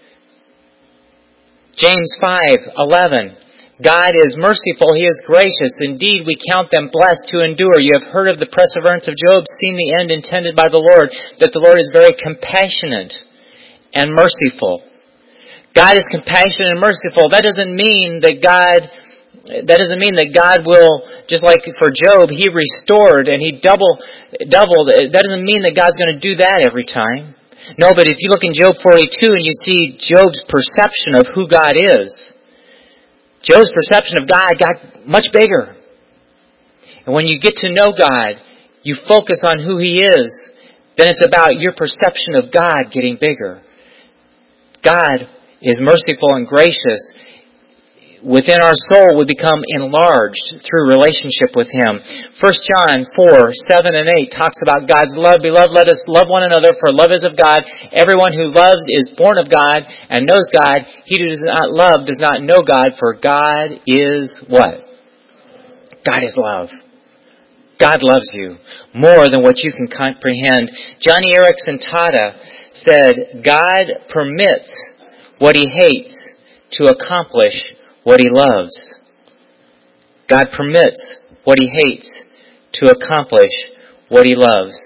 James 5:11. God is merciful, He is gracious. Indeed, we count them blessed to endure. You have heard of the perseverance of Job, seen the end intended by the Lord, that the Lord is very compassionate and merciful. God is compassionate and merciful. That doesn't mean that God will, just like for Job, He restored and He doubled. That doesn't mean that God's going to do that every time. No, but if you look in Job 42 and you see Job's perception of who God is, Job's perception of God got much bigger. And when you get to know God, you focus on who He is, then it's about your perception of God getting bigger. God is merciful and gracious. Within our soul, we become enlarged through relationship with Him. 1 John 4:7 and 8 talks about God's love. Beloved, let us love one another, for love is of God. Everyone who loves is born of God and knows God. He who does not love does not know God, for God is what? God is love. God loves you more than what you can comprehend. Johnny Erickson Tada said, God permits what He hates to accomplish what He loves. God permits what He hates to accomplish what He loves.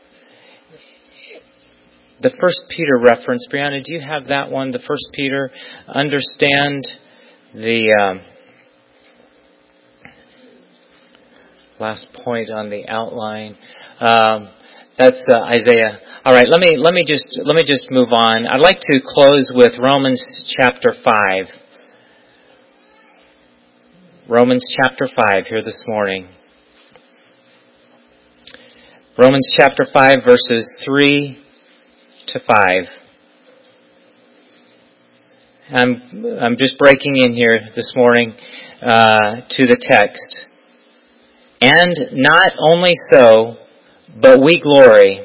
The 1 Peter reference, Brianna, do you have that one? The 1 Peter, understand the last point on the outline. That's Isaiah. All right, let me just move on. I'd like to close with Romans chapter 5. Romans chapter 5 here this morning. Romans chapter 5 verses 3 to 5. I'm just breaking in here this morning to the text. And not only so, but we glory.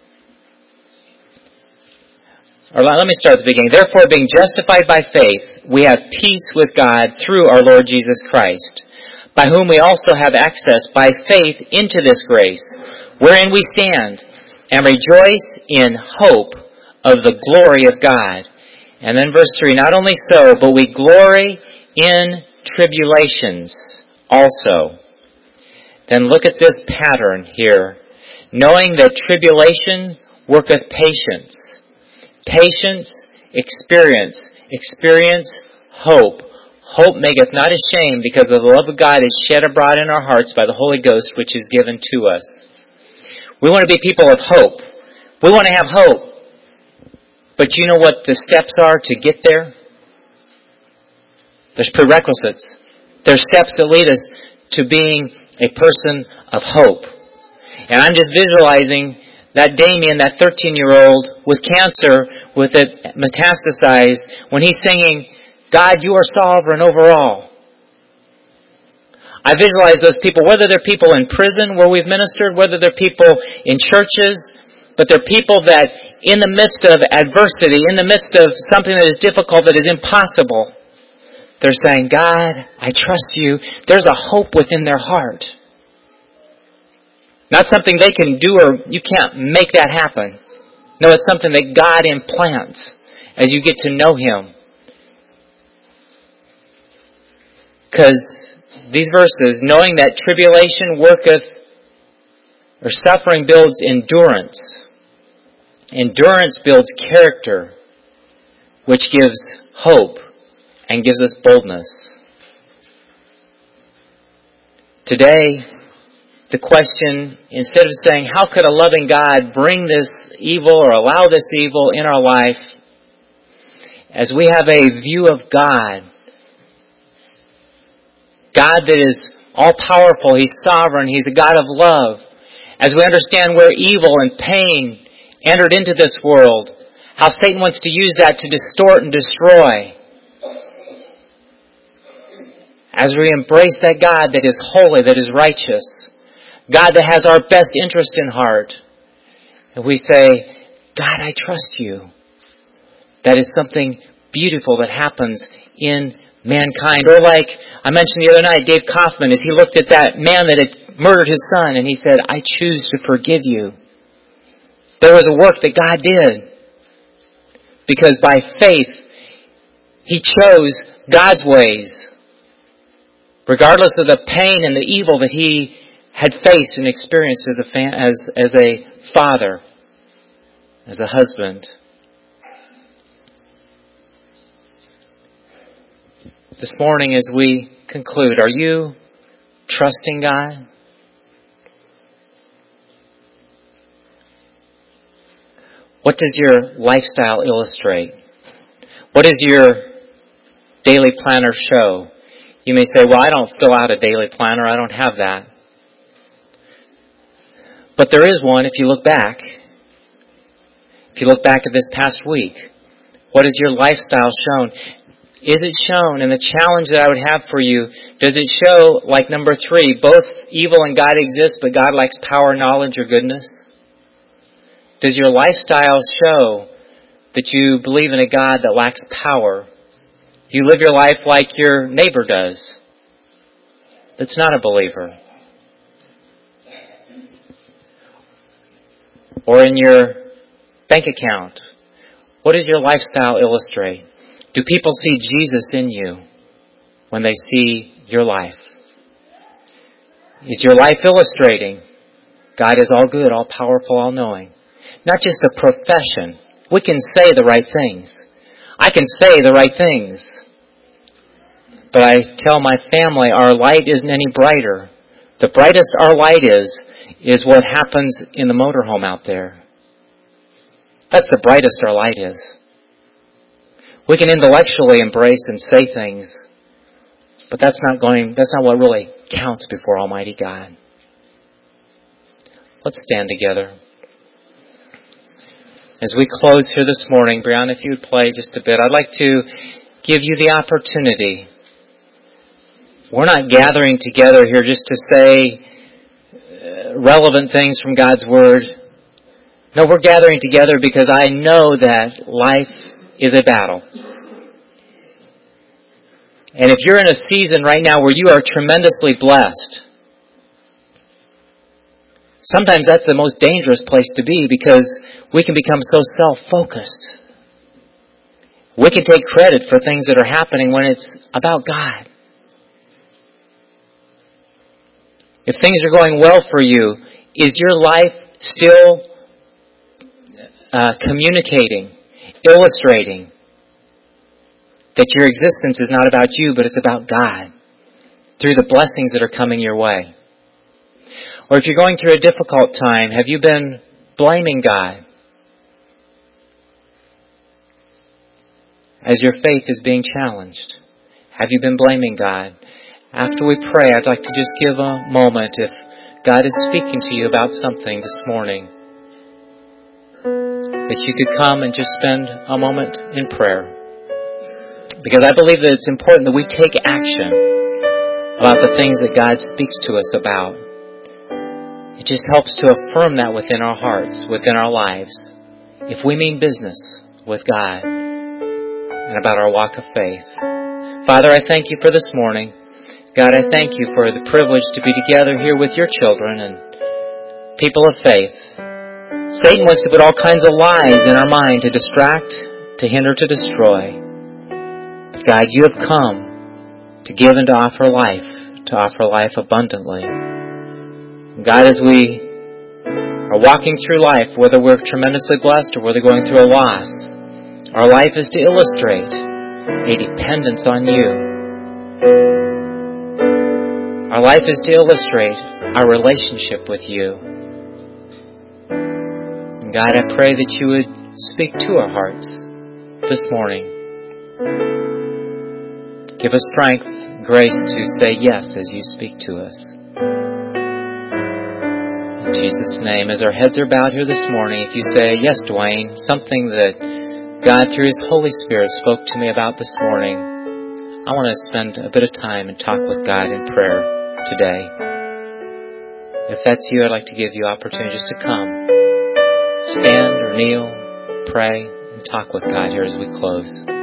Or let me start at the beginning. Therefore, being justified by faith, we have peace with God through our Lord Jesus Christ, by whom we also have access by faith into this grace, wherein we stand, and rejoice in hope of the glory of God. And then verse 3, not only so, but we glory in tribulations also. Then look at this pattern here. Knowing that tribulation worketh patience. Patience, experience. Experience, hope. Hope maketh not ashamed, because of the love of God is shed abroad in our hearts by the Holy Ghost, which is given to us. We want to be people of hope. We want to have hope. But you know what the steps are to get there? There's prerequisites. There's steps that lead us to being a person of hope. And I'm just visualizing that Damien, that 13-year-old with cancer, with it metastasized, when he's singing, God, you are sovereign over all. I visualize those people, whether they're people in prison where we've ministered, whether they're people in churches, but they're people that in the midst of adversity, in the midst of something that is difficult, that is impossible, they're saying, God, I trust you. There's a hope within their heart. Not something they can do or you can't make that happen. No, it's something that God implants as you get to know Him. Because these verses, knowing that tribulation worketh, or suffering builds endurance. Endurance builds character, which gives hope and gives us boldness. Today, the question, instead of saying, how could a loving God bring this evil or allow this evil in our life, as we have a view of God that is all-powerful, He's sovereign, He's a God of love. As we understand where evil and pain entered into this world, how Satan wants to use that to distort and destroy. As we embrace that God that is holy, that is righteous, God that has our best interest in heart, and we say, God, I trust you. That is something beautiful that happens in mankind. Or like I mentioned the other night, Dave Kaufman, as he looked at that man that had murdered his son, and he said, I choose to forgive you. There was a work that God did. Because by faith, he chose God's ways. Regardless of the pain and the evil that he had faced and experienced as a father, as a husband. This morning as we conclude, are you trusting God? What does your lifestyle illustrate? What does your daily planner show? You may say, well, I don't fill out a daily planner. I don't have that. But there is one if you look back. If you look back at this past week, what is your lifestyle shown? Is it shown? And the challenge that I would have for you, does it show, like number 3, both evil and God exist, but God lacks power, knowledge, or goodness? Does your lifestyle show that you believe in a God that lacks power? You live your life like your neighbor does, that's not a believer. Or in your bank account, what does your lifestyle illustrate? Do people see Jesus in you when they see your life? Is your life illustrating God is all good, all powerful, all knowing? Not just a profession. We can say the right things. I can say the right things. But I tell my family our light isn't any brighter. The brightest our light is what happens in the motorhome out there. That's the brightest our light is. We can intellectually embrace and say things, but that's not what really counts before Almighty God. Let's stand together. As we close here this morning, Brianna, if you would play just a bit, I'd like to give you the opportunity. We're not gathering together here just to say relevant things from God's Word. No, we're gathering together because I know that life is a battle. And if you're in a season right now where you are tremendously blessed, sometimes that's the most dangerous place to be because we can become so self-focused. We can take credit for things that are happening when it's about God. If things are going well for you, is your life still communicating, illustrating that your existence is not about you, but it's about God through the blessings that are coming your way? Or if you're going through a difficult time, have you been blaming God as your faith is being challenged? Have you been blaming God? After we pray, I'd like to just give a moment if God is speaking to you about something this morning, that you could come and just spend a moment in prayer. Because I believe that it's important that we take action. about the things that God speaks to us about. It just helps to affirm that within our hearts, within our lives, if we mean business with God and about our walk of faith. Father, I thank you for this morning. God, I thank you for the privilege to be together here with your children and people of faith. Satan wants to put all kinds of lies in our mind to distract, to hinder, to destroy. But God, you have come to give and to offer life abundantly. And God, as we are walking through life, whether we're tremendously blessed or whether going through a loss, our life is to illustrate a dependence on you. Our life is to illustrate our relationship with you. And God, I pray that you would speak to our hearts this morning. Give us strength and grace to say yes as you speak to us. In Jesus' name, as our heads are bowed here this morning, if you say, yes, Dwayne, something that God through His Holy Spirit spoke to me about this morning, I want to spend a bit of time and talk with God in prayer today. If that's you, I'd like to give you opportunity just to come, stand or kneel, pray, and talk with God here as we close.